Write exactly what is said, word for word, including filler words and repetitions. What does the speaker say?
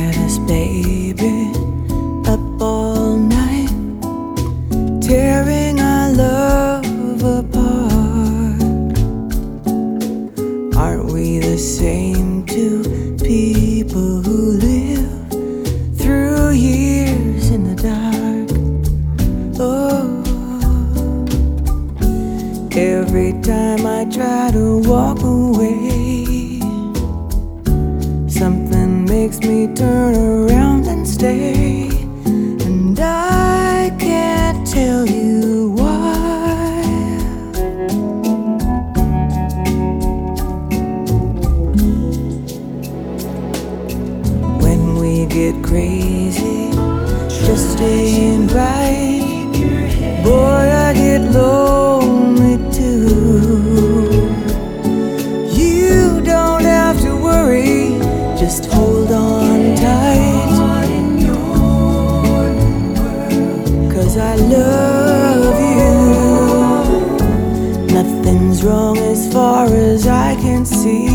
had us, baby, up all night, tearing our love apart. Aren't we the same two people who live through years in the dark? Oh, every time I try to walk away, something makes me turn around and stay, and I can't tell you why. When we get crazy, just staying right, boy, I get lonely too. You don't have to worry, just hold on tight, 'cause I love you. Nothing's wrong as far as I can see.